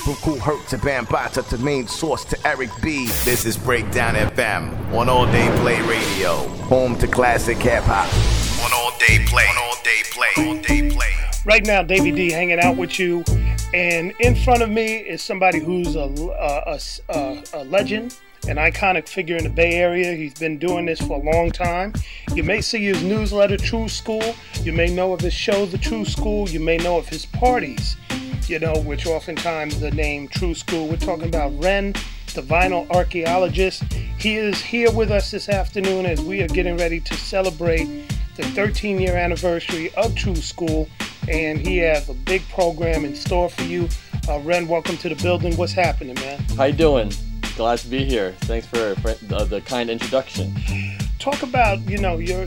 From Cool Herc to Bambata to main source to Eric B. This is Breakdown FM on All Day Play Radio. Home to classic hip hop. On All Day Play. On All Day Play. All Day Play. Right now, Davey D hanging out with you. And in front of me is somebody who's a legend, an iconic figure in the Bay Area. He's been doing this for a long time. You may see his newsletter, True School. You may know of his show, The True School. You may know of his parties, which oftentimes the name True School. We're talking about Ren, the vinyl archaeologist. He is here with us this afternoon as we are getting ready to celebrate the 13-year anniversary of True School, and he has a big program in store for you. Ren, welcome to the building. What's happening, man? How you doing? Glad to be here. Thanks for the kind introduction. Talk about your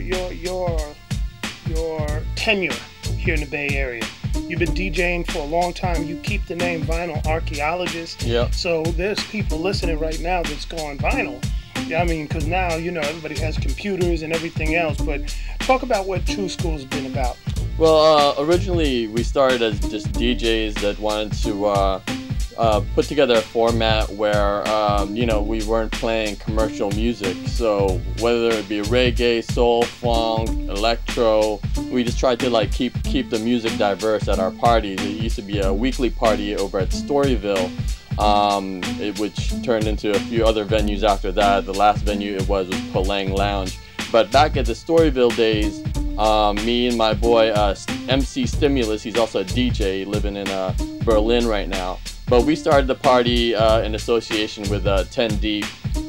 tenure here in the Bay Area. You've been DJing for a long time. You keep the name Vinyl Archaeologist. Yeah. So there's people listening right now that's going vinyl. I mean, because now everybody has computers and everything else. But talk about what True School's been about. Well, originally we started as just DJs that wanted to put together a format where we weren't playing commercial music. So whether it be reggae, soul, funk, electro, we just tried to keep the music diverse at our parties. It used to be a weekly party over at Storyville, which turned into a few other venues after that. The last venue it was Palang Lounge. But back at the Storyville days, me and my boy MC Stimulus, he's also a DJ living in Berlin right now. But we started the party in association with 10 Deep,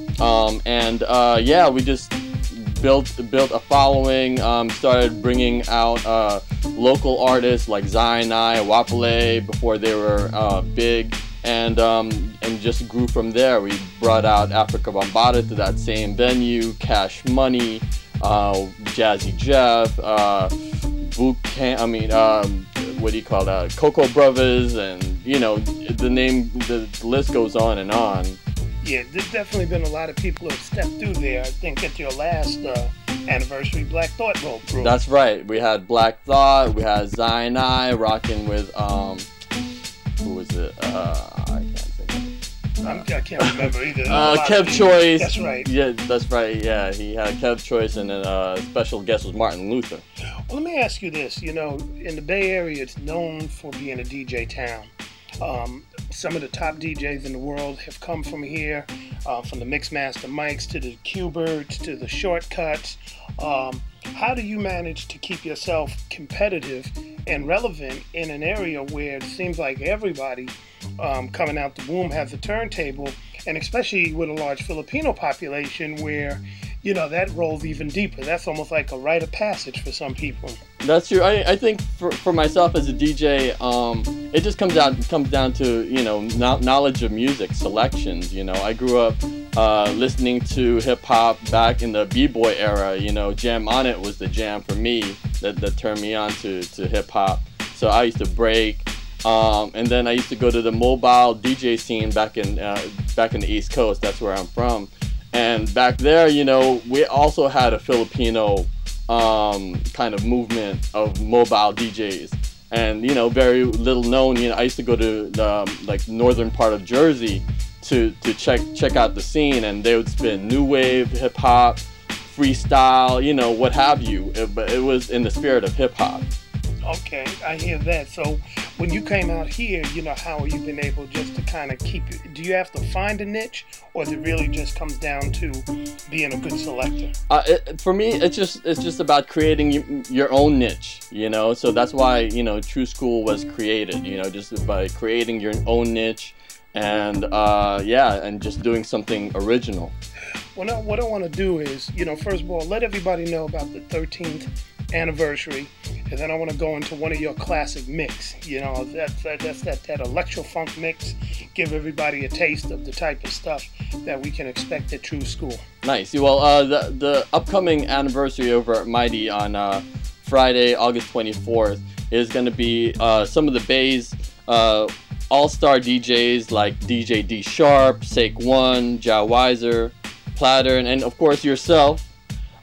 we just built a following. Started bringing out local artists like Zion I, Wapale before they were big, and just grew from there. We brought out Africa Bambaataa to that same venue, Cash Money, Jazzy Jeff, Boot Camp. What do you call that? Coco Brothers, and the list goes on and on. Yeah, there's definitely been a lot of people who have stepped through there. I think at your last anniversary, Black Thought rolled through. That's right. We had Black Thought. We had Zion I rocking with who was it? I can't think of it. I can't remember either. Kev Choice. That's right. Yeah, that's right. Yeah, he had Kev Choice, and then special guest was Martin Luther. Well, let me ask you this. In the Bay Area, it's known for being a DJ town. Some of the top DJs in the world have come from here, from the Mixmaster Mikes to the Q-Birds to the Shortcuts. How do you manage to keep yourself competitive and relevant in an area where it seems like everybody coming out the womb has a turntable, and especially with a large Filipino population where that rolls even deeper. That's almost like a rite of passage for some people. That's true. I think for myself as a DJ, it just comes down to knowledge of music, selections. I grew up listening to hip hop back in the b-boy era. Jam On It was the jam for me that turned me on to hip hop. So I used to break, and then I used to go to the mobile DJ scene back in the East Coast. That's where I'm from. And back there, we also had a Filipino kind of movement of mobile DJs. And, very little known, I used to go to the northern part of Jersey to check out the scene, and they would spin new wave, hip hop, freestyle, what have you. But it was in the spirit of hip hop. Okay, I hear that. So when you came out here, how have you been able just to kind of keep it? Do you have to find a niche, or does it really just comes down to being a good selector? For me, it's just about creating your own niche, So that's why, True School was created, just by creating your own niche and, and just doing something original. Well, what I want to do is, first of all, let everybody know about the 13th anniversary, and then I want to go into one of your classic mix. That's that electro funk mix. Give everybody a taste of the type of stuff that we can expect at True School. Nice. Well, the upcoming anniversary over at Mighty on Friday, August 24th, is going to be some of the Bay's all-star DJs like DJ D Sharp, Sake One, Ja Weiser, Platter, and of course yourself,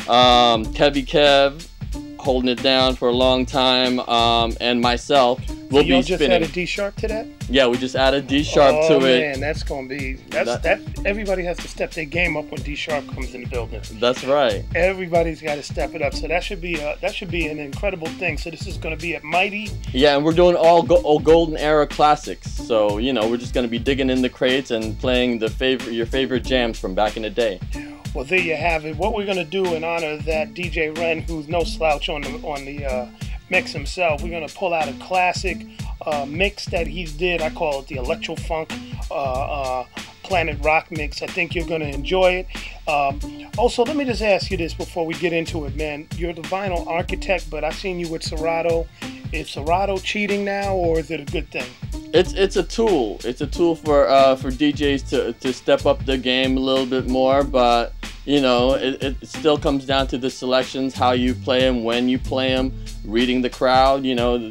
Kevy Kev, holding it down for a long time, and myself. we'll y'all be just spinning. added D sharp to that? Yeah, we just added D sharp to it. Oh man, that's gonna be that. Everybody has to step their game up when D sharp comes in the building. That's right. Everybody's got to step it up. So that should be an incredible thing. So this is gonna be at Mighty. Yeah, and we're doing all golden era classics. So we're just gonna be digging in the crates and playing your favorite jams from back in the day. Well, there you have it. What we're gonna do in honor of that DJ Ren, who's no slouch on the mix himself, we're gonna pull out a classic mix that he did. I call it the Electro Funk Planet Rock mix. I think you're gonna enjoy it. Also, let me just ask you this before we get into it, man. You're the vinyl architect, but I've seen you with Serato. Is Serato cheating now, or is it a good thing? It's a tool. It's a tool for DJs to step up their game a little bit more, but it still comes down to the selections, how you play them, when you play them, reading the crowd.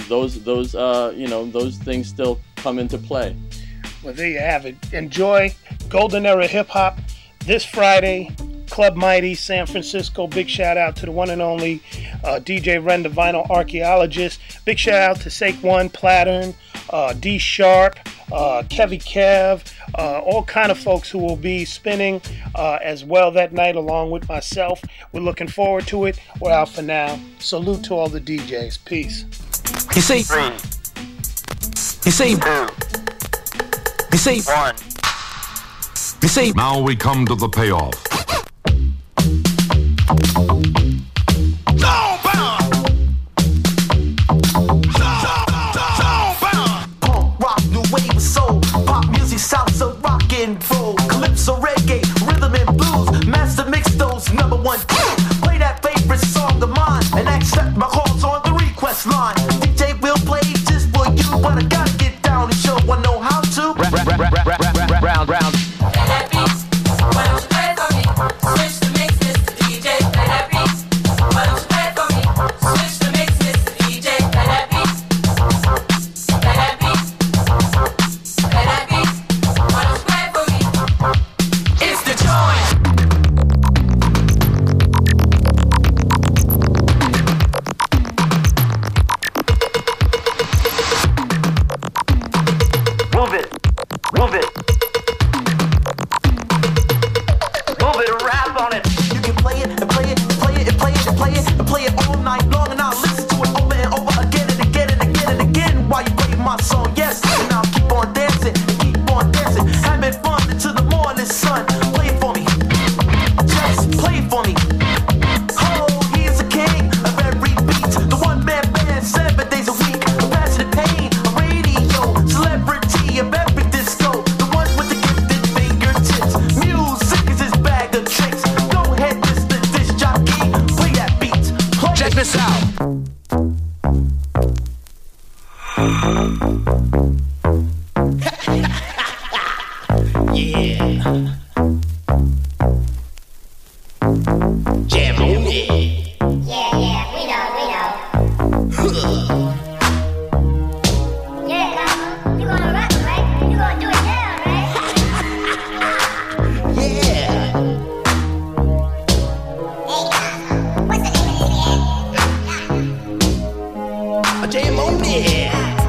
Those things still come into play. Well, there you have it. Enjoy Golden Era Hip Hop this Friday. Club Mighty, San Francisco. Big shout out to the one and only DJ Ren, the vinyl archaeologist. Big shout out to Saquon Plattern, D Sharp, Kevy Kev, all kind of folks who will be spinning as well that night along with myself. We're looking forward to it. We're out for now. Salute to all the DJs. Peace. You see, 3, you see, 2, you see, 1. you see. Now we come to the payoff. Punk rock, new wave of soul, pop music, salsa, rock and roll, calypso, reggae, rhythm and blues. Master mix those #1 hits. Play that favorite song of mine and accept my calls on the request line. DJ will play just for you, but I gotta get down and show I know how to. Round. Play that beat. Why don't you play it for me? Switch the mix, Mr. DJ. Play that beat. Why don't you play it for me? Switch the mix, Mr. DJ. Play that beat. Play that beat. Play that beat. Why don't you play it for me? It's the joint. Move it. Move it. Move it, rap on it. You can play it and play it and play it and play it and play it and play it all night long, and I'll listen to it over and over again and again and again and again while you play my song. Yes, and I'll keep on dancing and keep on dancing, having fun until the morning sun. Play it for me, just play it for me. Oh, he's a king of every beat, the one-man band 7 days a week, a passionate pain, a radio celebrity of every disco, the one with the gifted fingertips. Music is his bag of tricks. Go ahead, Mr. Disc Jockey, play that beat. Check this out. Yeah. Jam on it. Yeah, we know. Yeah, you gonna rock it, right? You gonna do it now, right? Yeah. Hey, what's the name of this Jam on it.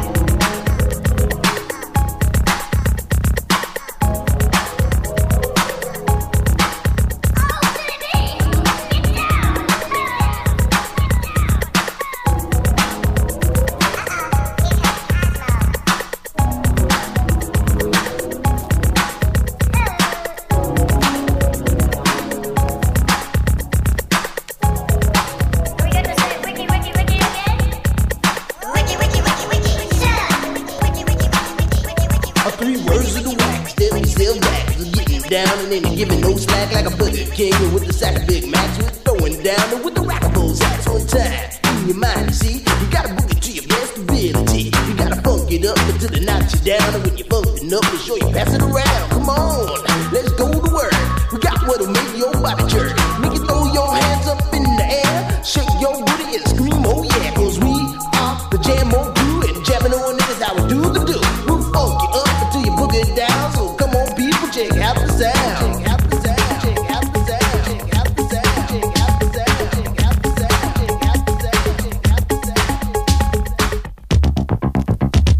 Are we gonna say wiki, wiki, wiki again? Wiki, wiki, wiki, wiki, shut up. Wiki, wiki, wiki, wiki, wiki, wiki, wiki. 3 words of the wax, still back. Getting down and then giving no slack like a Burger King with the sack of Big Macs. With throwing down and with the rockables ass on time. In your mind, you see, you gotta boogie to your best ability. You gotta funk it up until they knock you down. And when you're bumping up, make sure you pass it around. Come on, let's go to work. We got what'll make your body jerk. Make you throw your hands up in the air. Shake your booty and scream, oh yeah. 'Cause we are the jam on crew, and jamming on it is how we do the do. We'll funk you up until you boogie down. So come on, people, check out the sound. Check out the sound. Check out the sound. Check out the sound. Check out the sound. Check out the sound. Check out the sound. Check out the sound.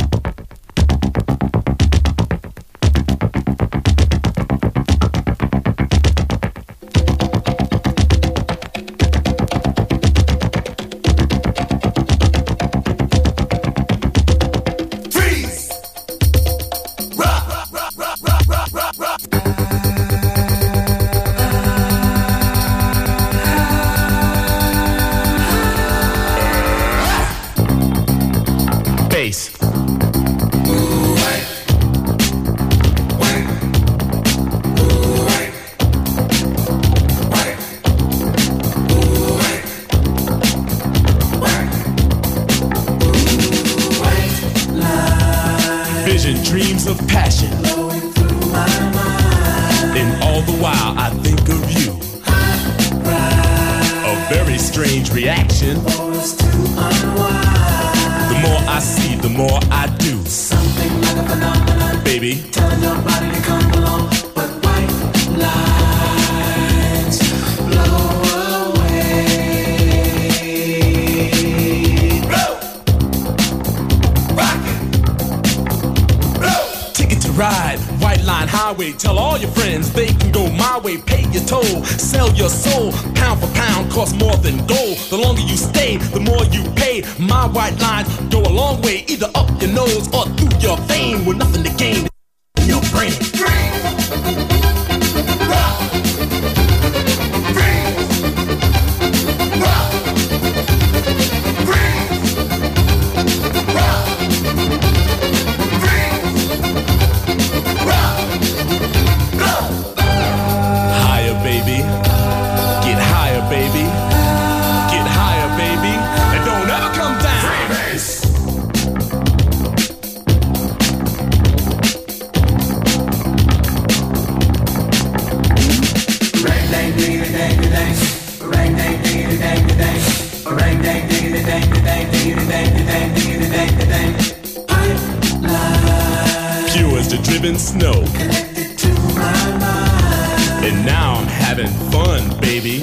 vision dreams of passion. And all the while I think of you. A very strange reaction. The more I see, the more I do. Something like a phenomenon, baby. Telling your body to come along, but white lines blow away. Blow, rock it, blow. Ticket to ride, White Line Highway. Tell all your friends they can go my way. Pay your toll, sell your soul. Pound for pound, costs more than gold. The longer you stay, the more you pay. My white lines go a long way, either up your nose or through your vein, with nothing to gain in your brain. Higher, baby. Get higher, baby. Get higher, baby. And don't ever come down. Pure as the driven snow. And now I'm having fun, baby.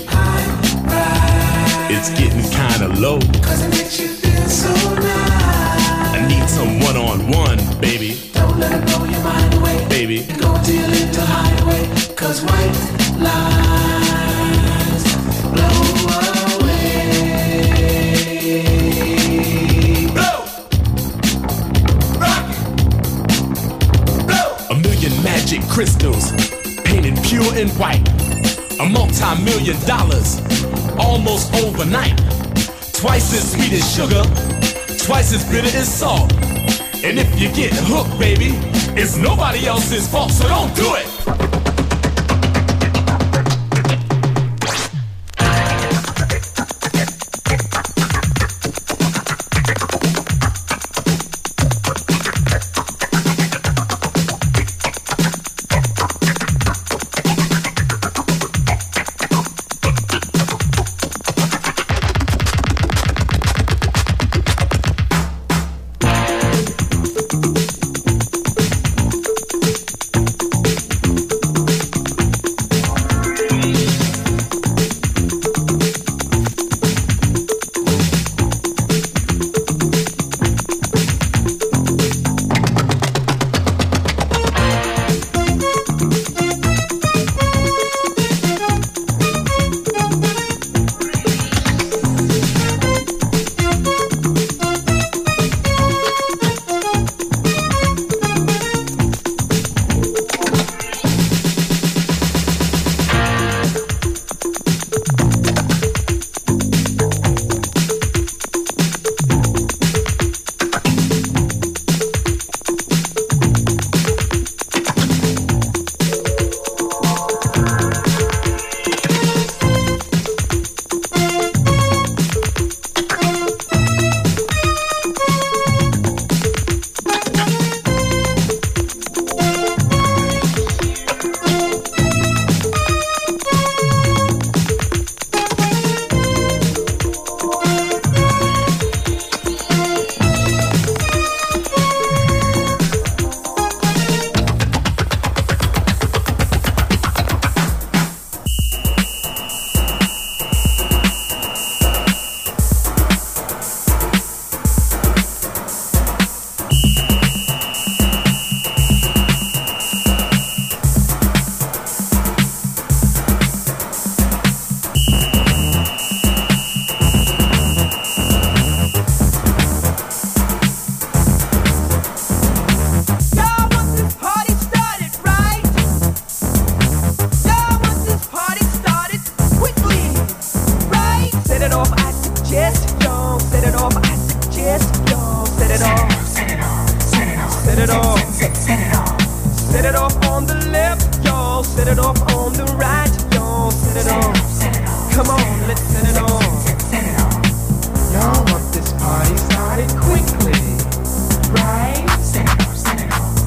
It's getting kinda low. Cause it makes you feel so nice. I need some one-on-one, baby. Don't let it blow your mind away, baby. Go till you live to hideaway. Cause white lines blow away. Blow! Rock it! Blow! A million magic crystals painted pure and white. A multi-million dollars, almost overnight. Twice as sweet as sugar, twice as bitter as salt. And if you get hooked, baby, it's nobody else's fault, so don't do it. Set it off on the left, y'all. Set it off on the right, y'all. Set it off. Come on, let's set it off. Y'all want this party started quickly, right? Set it off, set it off.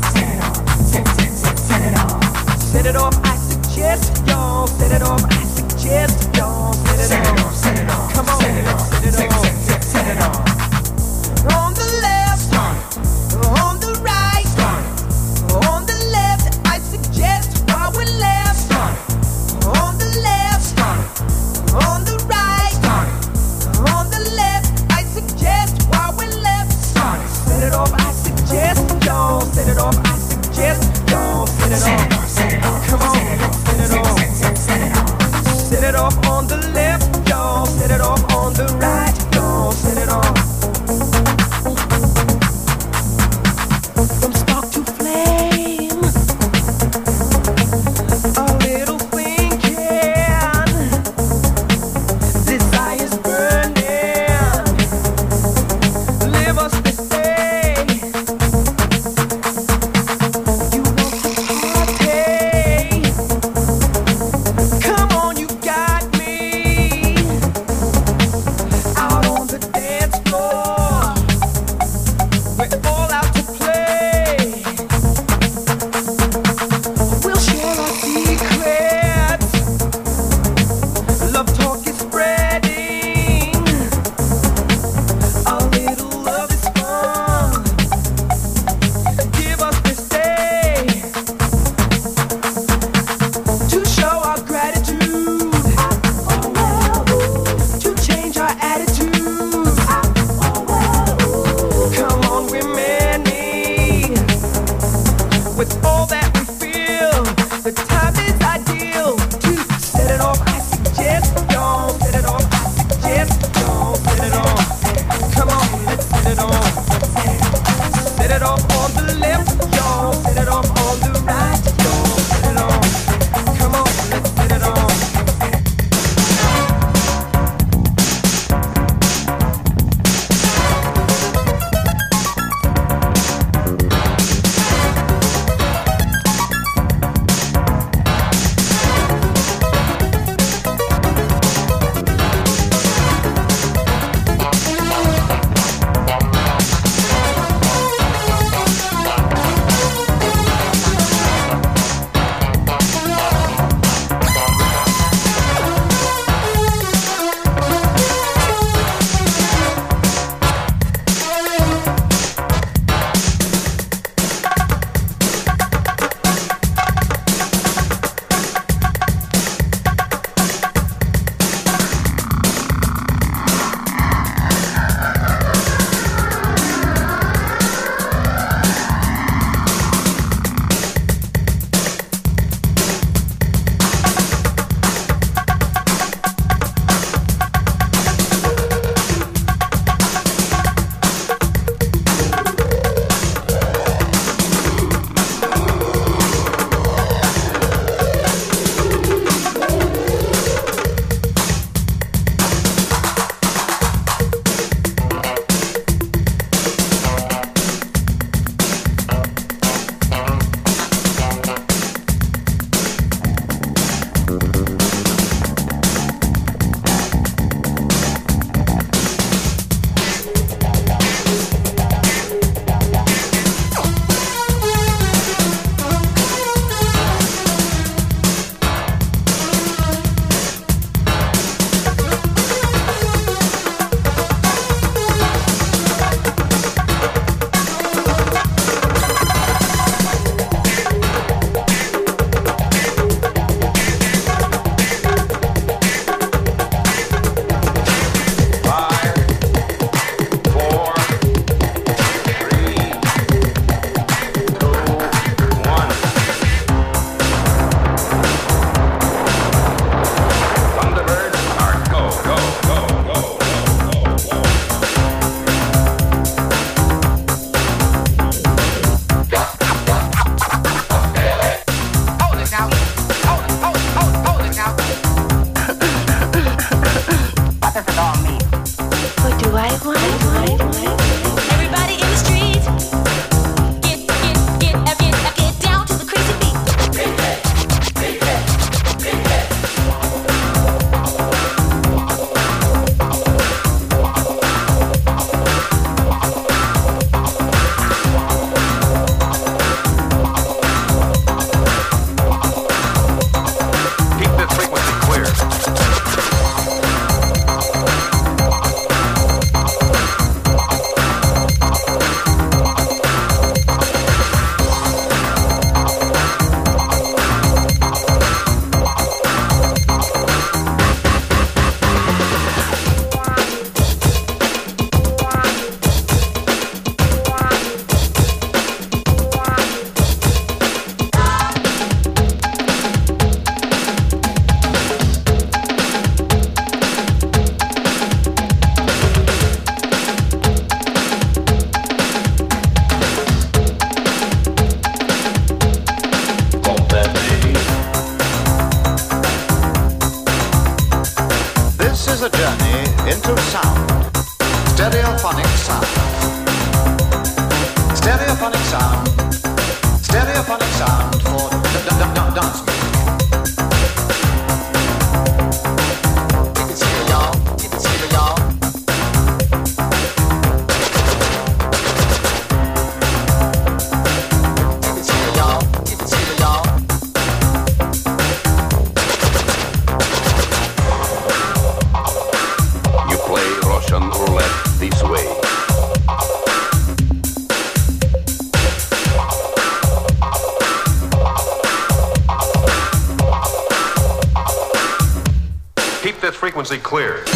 set it off. I suggest y'all set it off. I suggest y'all set it off. Set it off. Come on, let's set it off. Set it off. On the left, on the right, on the left. I suggest while we're left. On the left, on the right, on the left. I suggest while we're left. Set it off. I suggest y'all set it off. I suggest y'all set it off. Come on, set it off. Set it off on the left, y'all. Set it off on the right, y'all. Set it off. frequency clear.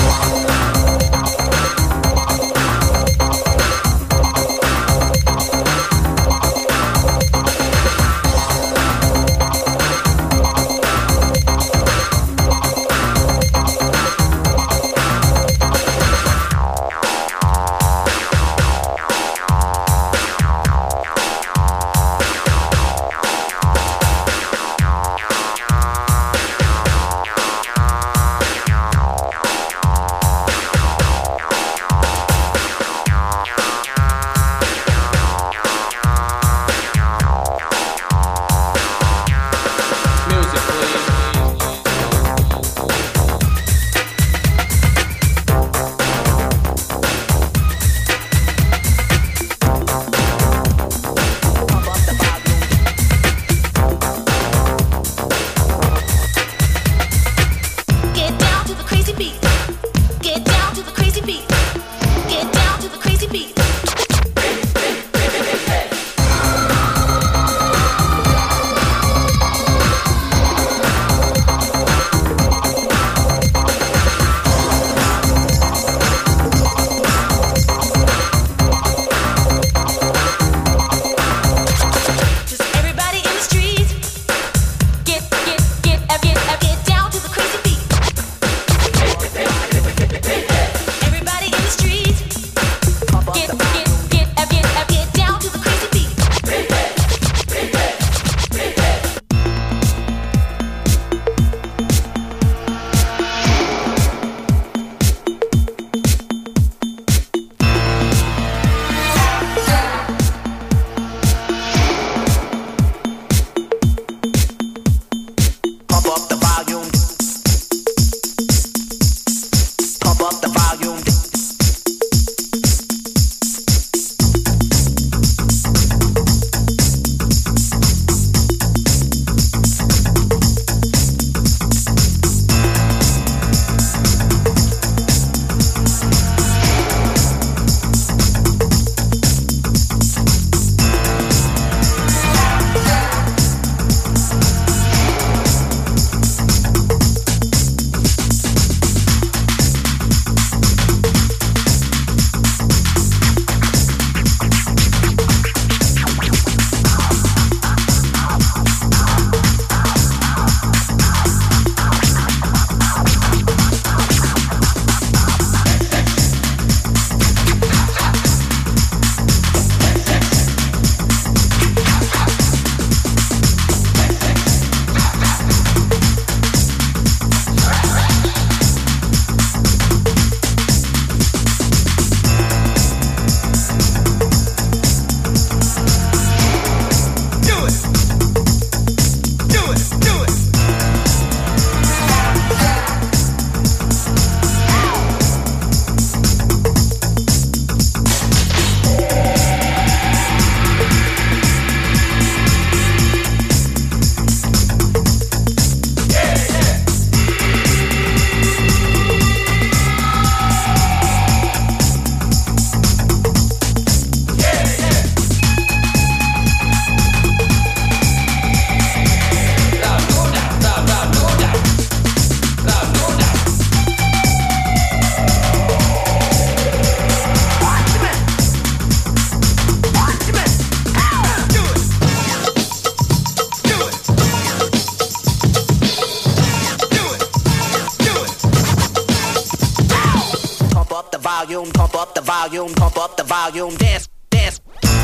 volume, pump up the volume, pump up the volume, dance, dance.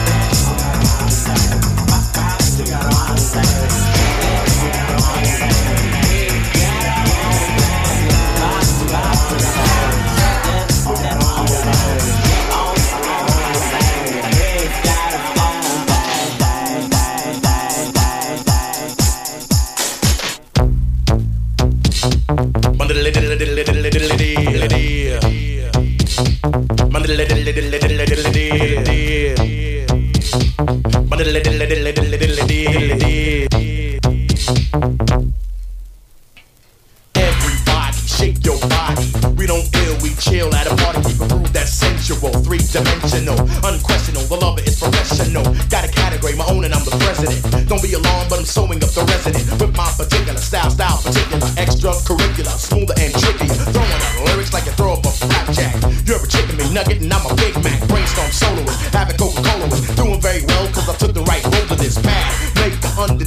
Everybody, shake your body. We don't ill, we chill at a party. Keep a groove that's sensual, three-dimensional, unquestionable. The lover is professional. Got a category, my own, and I'm the president. Don't be alarmed, but I'm sewing up the resident with my particular style particular, extracurricular, smoother and trickier. Throwing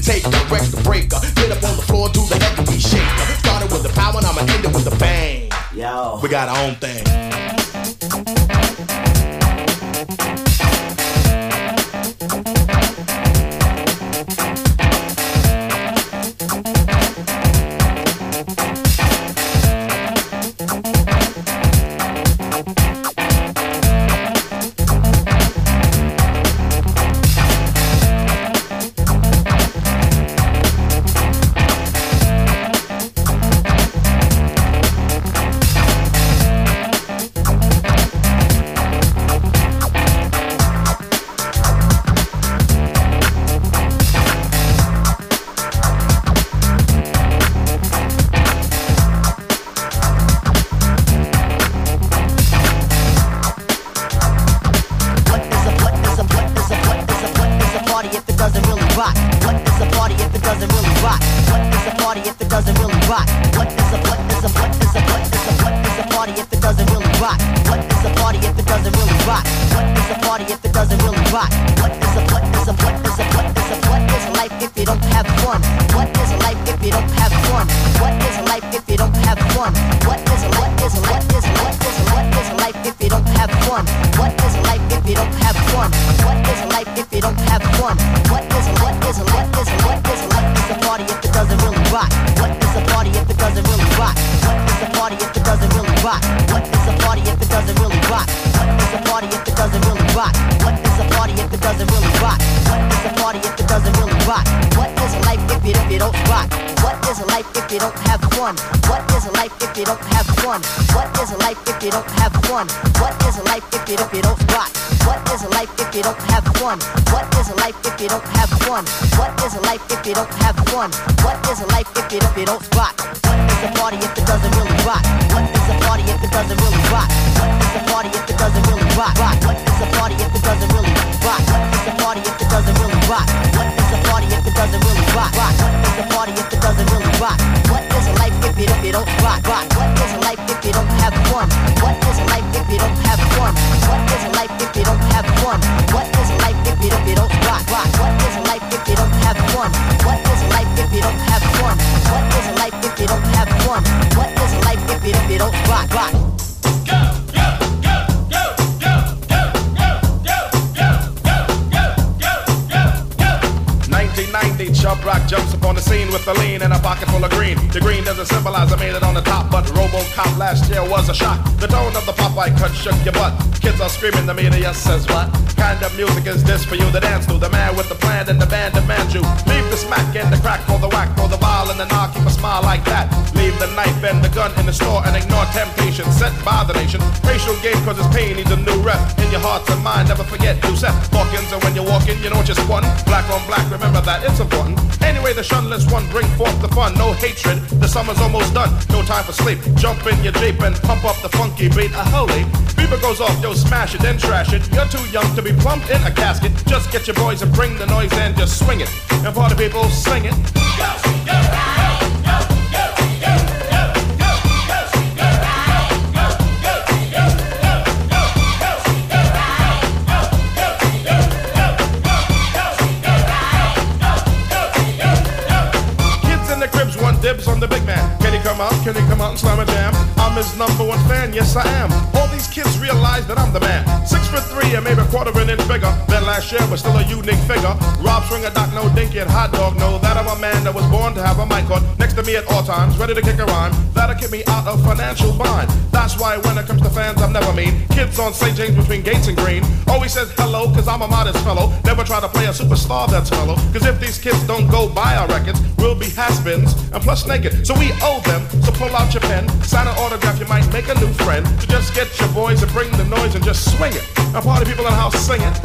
take a record breaker. Get up on the floor, do the heavy shaker. Started with the power and I'ma end it with the bang. Yo, we got our own thing. Jumps upon the scene with a lean and a pocket full of green. The green doesn't symbolize I made it on the top, but RoboCop last year was a shock. The tone of the Popeye cut shook your butt. Kids are screaming, the media says what? Kind of music is this for you to dance to? The man with the plan and the band demands you. Leave the smack and the crack or the whack or the ball and the knock, keep a smile like that. Leave the knife and the gun in the store and ignore temptation sent by the nation. Racial game cause it's pain needs a new rep. In your heart and mind, never forget who's Seth Hawkins. And when you're walking, you know just one. Black on black, remember that, it's important. Anyway, the shunless one bring forth the fun. No hatred, the summer's almost done. No time for sleep. Jump in your Jeep and pump up the funky beat. Holy, beaver goes off, yo, smash it, then trash it. You're too young to be plumped in a casket. Just get your boys and bring the noise and just swing it. And party people, sing it. Dibs on the big man. Can he come out? Can he come out and slam a jam? I'm his number one fan, yes I am. All these kids realize that I'm the man. 6'3" and maybe a quarter of an inch bigger than last year, but still a unique figure. Rob Stringer, Doc, no Dinky, and Hot Dog know that I'm a man that was born to have a mic on next to me at all times, ready to kick a rhyme. That'll keep me out of financial bind. That's why when it comes to fans, I'm never mean. Kids on St. James between Gates and Green always says hello, cause I'm a modest fellow. Never try to play a superstar that's mellow, cause if these kids don't go buy our records, we'll be has-beens and plus naked. So we owe them, so pull out your pen, sign an autograph, you might make a new friend. So just get your boys and bring the noise and just swing it. And party people in the house sing it.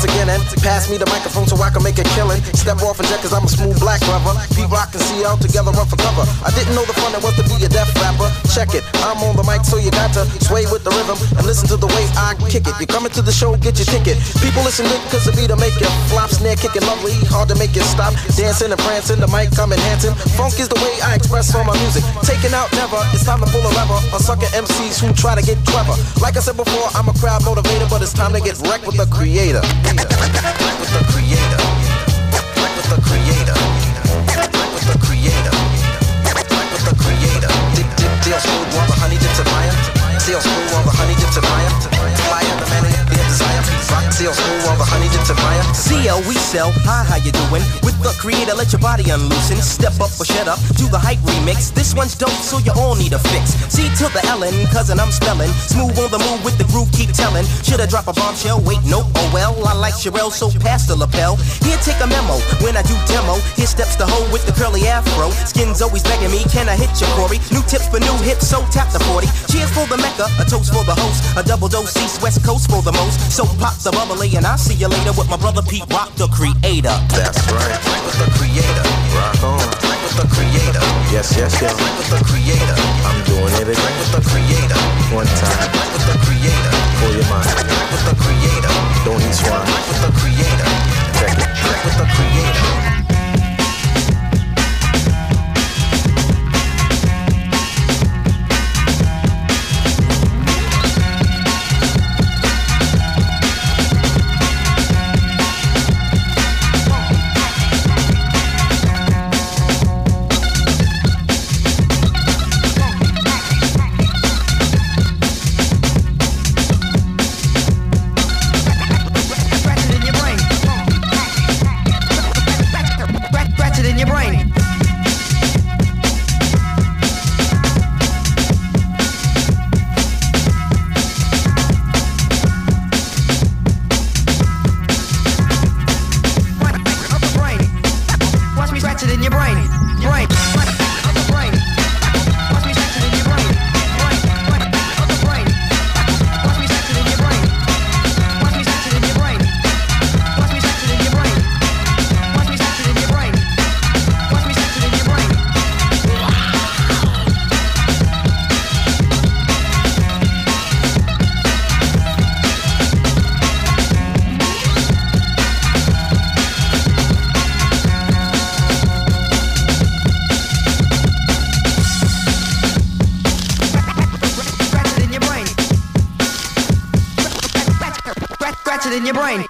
once again and pass me the microphone so I can make a killing. Step off and jet cause I'm a smooth black lover. P-Rock and CL together run for cover. I didn't know the fun it was to be a deaf rapper. Check it, I'm on the mic so you got to sway with the rhythm and listen to the way I kick it. You coming to the show, get your ticket. People listen good cause the beat'll make you flop. Snare kicking lovely, hard to make you stop. Dancing and prancing, the mic come enhancing. Funk is the way I express all my music. Taking out never, it's time to pull a lever. On sucker MCs who try to get clever. Like I said before, I'm a crowd motivator, but it's time to get wrecked with the creator. Wreck with the creator. Wreck with the creator. Wreck with the creator. Wreck with the creator. Deal smooth while the honey dips in fire. Deal smooth while the honey dips in fire. Fire the man in their desire. Rock deal smooth while the honey dips in fire. CL, we sell. Hi, how you doing? With the creator, let your body unloosen. Step up or shut up. Do the hype remix. This one's dope, so you all need a fix. C to the Ellen, cousin, I'm spelling. Smooth on the move with the groove, keep telling. Should I drop a bombshell? Wait, nope. Oh well, I like Sherelle, so pass the lapel. Here, take a memo. When I do demo, here steps the hoe with the curly afro. Skin's always begging me, can I hit you, Corey? New tips for new hits, so tap the 40. Cheers for the Mecca, a toast for the host. A double dose, East West Coast for the most. So pop the bubbly, and I'll see you later with my brother Pete Rock, the creator. That's right. Right with the creator. Rock on. Right with the creator. Yes, yes, yes. Right with the creator. I'm doing it again. Right with the creator. One time. Right with the creator. Pull your mind. Right with the creator. Don't eat swine. Right with the creator. Check it. Right with the creator. In your brain.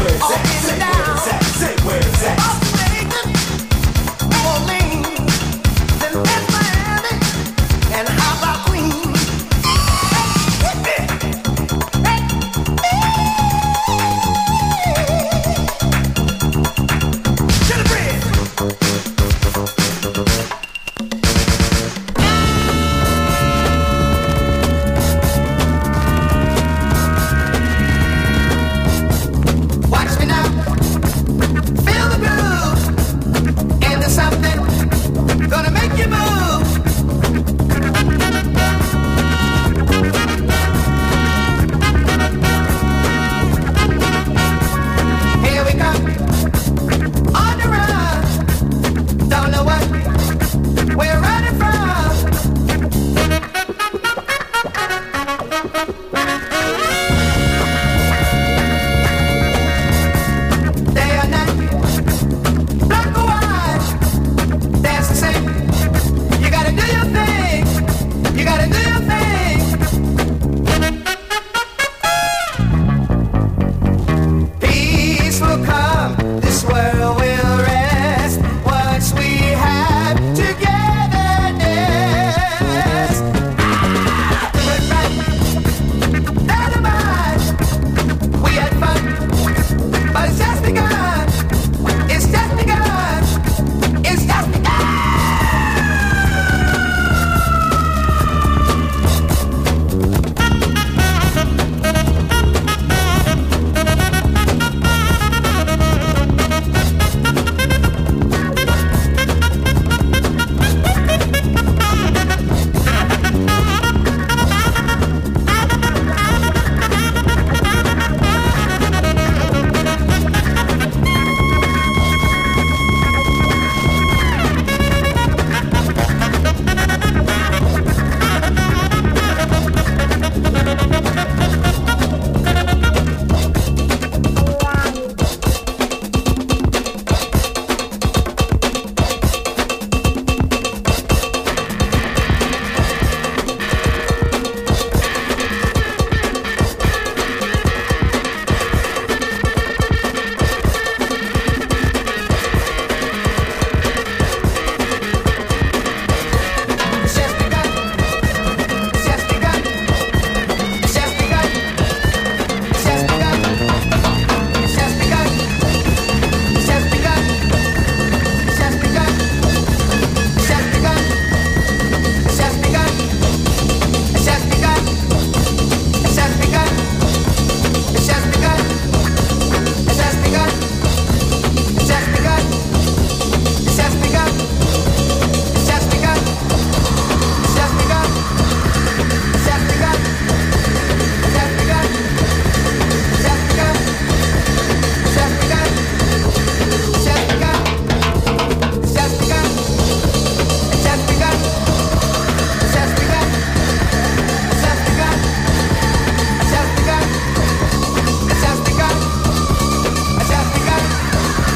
where it's at. Say where it's at. Say where it's at. New Orleans, then there's Miami, and how about Queens?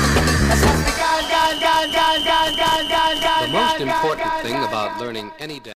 The most important thing about learning any dance